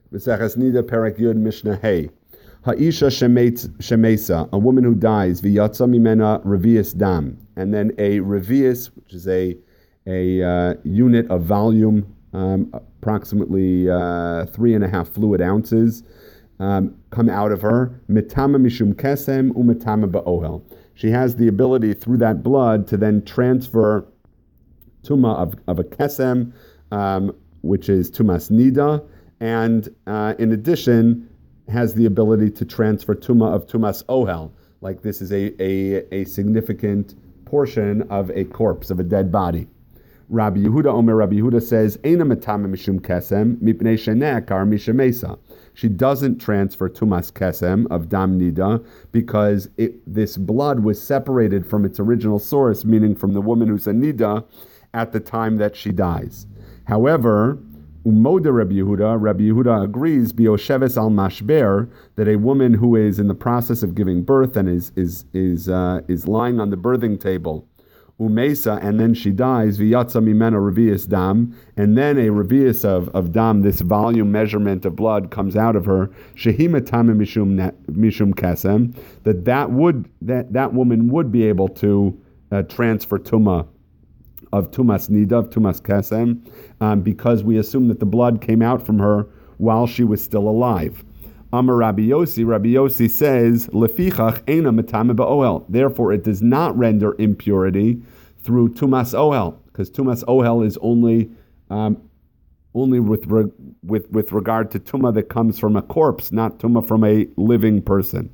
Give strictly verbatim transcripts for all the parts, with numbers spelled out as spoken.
V'seches Nida Perek Yud Mishnah Hey. Ha'isha shemesa, a woman who dies, v'yatza mimena revius dam, and then a revius, which is a a uh, unit of volume, um, approximately uh, three and a half fluid ounces, um, come out of her. Mitama mishum kesem umitama ba'ohel. She has the ability through that blood to then transfer tuma of, of a kesem, um, which is tumas nida, and uh, in addition, has the ability to transfer tuma of tumas ohel, like this is a, a, a significant portion of a corpse, of a dead body. Rabbi Yehuda Omer, Rabbi Yehuda says, Eina metama mishum kesem, mipnei shenekar mishamesa. She doesn't transfer tumas kesem of dam nida because it, this blood was separated from its original source, meaning from the woman who's a nida, at the time that she dies. However, Umoda Rabbi Yehuda, Rabbi Yehuda agrees, Biosheves al mashber, that a woman who is in the process of giving birth and is is is uh, is lying on the birthing table, umesa, and then she dies, v'yatza mimena revius dam, and then a revius of, of dam, this volume measurement of blood comes out of her, shehimatame mishum mishum kesem, that that would that that woman would be able to uh, transfer tuma of tumas nida, of tumas kesem, um, because we assume that the blood came out from her while she was still alive. Amar Rabbi Yossi, Rabbi Yossi says, lefichach eina metame ba'ohel. Therefore, it does not render impurity through tumas ohel, because tumas ohel is only um, only with, re- with with regard to tuma that comes from a corpse, not tuma from a living person.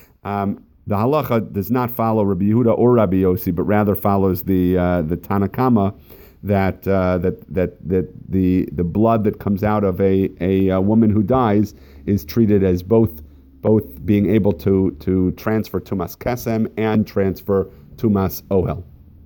Um, The halacha does not follow Rabbi Yehuda or Rabbi Yossi, but rather follows the uh, the Tanakama that uh, that that that the the blood that comes out of a, a, a woman who dies is treated as both both being able to to transfer tumas kesem and transfer tumas ohel.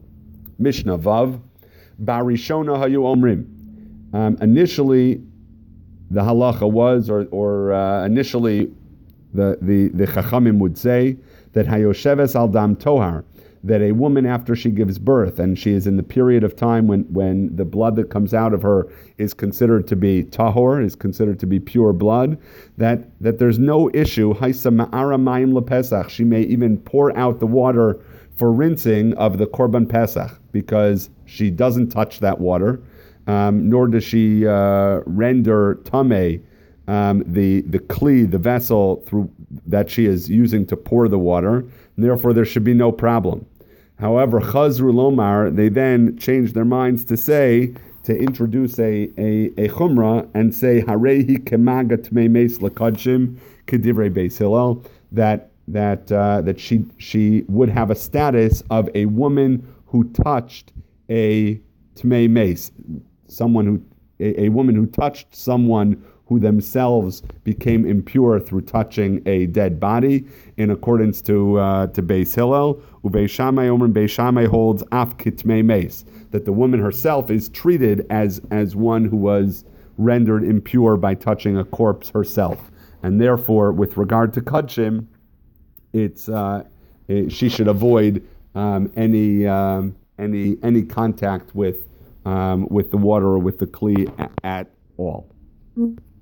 Mishnah Vav, Barishona hayu omrim. Um, initially, the halacha was, or or uh, initially, the the the Chachamim would say that hayosheves al dam tohar, that a woman after she gives birth and she is in the period of time when, when the blood that comes out of her is considered to be tahor, is considered to be pure blood, that, that there's no issue, haisa ma'ara mayim lepesach, she may even pour out the water for rinsing of the korban pesach, because she doesn't touch that water, um, nor does she uh, render tameh, Um, the the kli, the vessel through that she is using to pour the water, and therefore there should be no problem. However, Chazru Lomar, they then change their minds to say, to introduce a a, a chumrah and say Harehi kemaga tmei meis lekadshim kedivrei Beis Hillel, that that uh, that she she would have a status of a woman who touched a tmei meis, someone who a, a woman who touched someone who themselves became impure through touching a dead body, in accordance to uh, to Beis Hillel. Ubeis Shammai Omer, Beis Shammai holds af kitmei meis, that the woman herself is treated as as one who was rendered impure by touching a corpse herself, and therefore, with regard to kadshim, it's uh, it, she should avoid um, any um, any any contact with um, with the water or with the kli at, at all. Mm-hmm.